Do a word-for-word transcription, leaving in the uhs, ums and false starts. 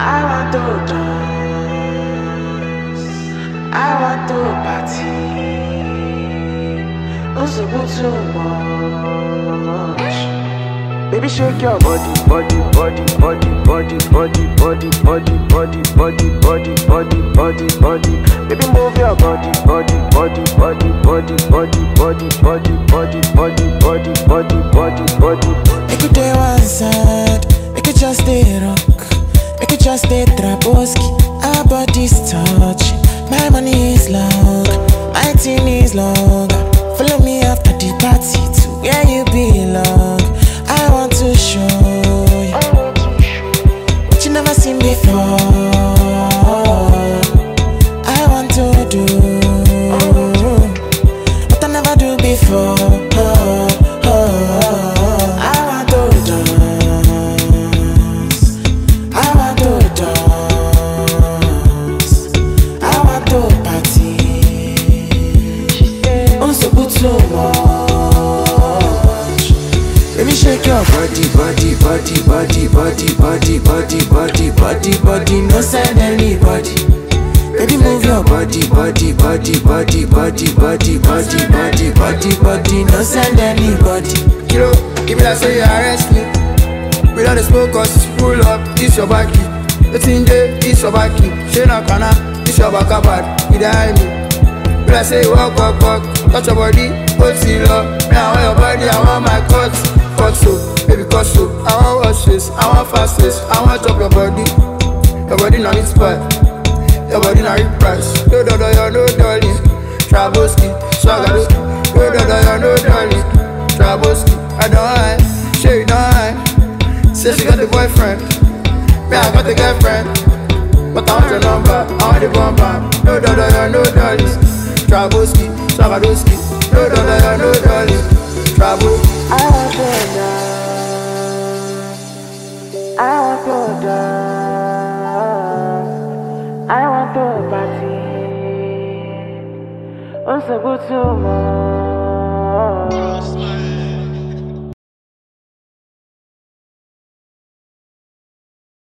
I want to dance. I want to party. Oh, so good too much. Baby, shake your body, body, body, body, body, body, body, body, body, body, body, body, body, body. Baby, move your body, body, body, body, body, body, body, body, body, body, body, body, body, body. Make it day one side, make it just stay rock, make it just stay traboski. Our bodies touch, my money is long, my team is long. Follow me after the party to where you belong. I want to show you what you never seen before. I want to do what I never do before. I want to dance. I want to dance. I want to party. I'm so good so much. Baby, shake your body, body, body, body, body, body, body, body, body, body. No send anybody. Baby, move your body, body, body, body, body, body, body, body, body, body. No send anybody. Kilo, give me that say you arrest me. We don't smoke cause it's full up, it's your backy. It's in there, it's your backy. She not kana, it's your back bad. You die me. We don't say walk, walk, walk. Touch your body, hold seal up. Me I want your body, I want my cut. Cut so, baby cut so. I want wash face, I want fast face. I want chop your body. Your body not it's spot. Your body not rip price. No, no, no, no, no, darling. Traboski, swagger. No, no, no, no, no, darling. Traboski, I don't hide, sure you don't hide. Say she got the boyfriend, me I got the girlfriend. But I want your number, I want the bumper. No, no, no, no, no, darling. Traboski, Swagadoski. No, no, no, no, no, darling. Traboski. I want to dance. I want to dance. I want to party. Oh, so good too much.